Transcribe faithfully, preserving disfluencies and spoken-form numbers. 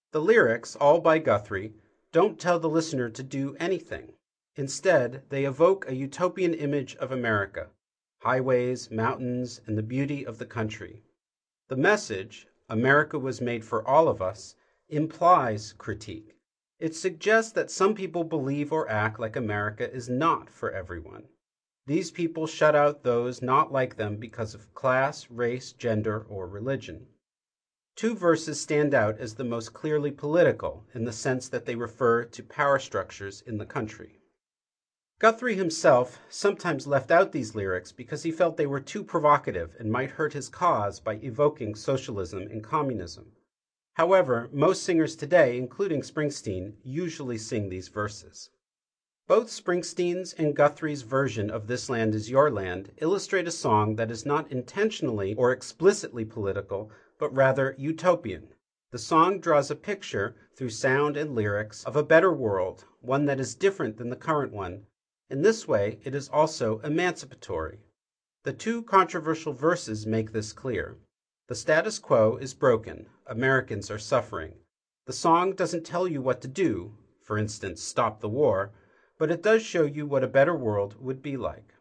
The lyrics, all by Guthrie, don't tell the listener to do anything. Instead, they evoke a utopian image of America: highways, mountains, and the beauty of the country. The message, "America was made for all of us," implies critique. It suggests that some people believe or act like America is not for everyone. These people shut out those not like them because of class, race, gender, or religion. Two verses stand out as the most clearly political, in the sense that they refer to power structures in the country. Guthrie himself sometimes left out these lyrics because he felt they were too provocative and might hurt his cause by evoking socialism and communism. However, most singers today, including Springsteen, usually sing these verses. Both Springsteen's and Guthrie's version of This Land Is Your Land illustrate a song that is not intentionally or explicitly political, but rather utopian. The song draws a picture, through sound and lyrics, of a better world, one that is different than the current one. In this way, it is also emancipatory. The two controversial verses make this clear. The status quo is broken. Americans are suffering. The song doesn't tell you what to do, for instance, stop the war, but it does show you what a better world would be like.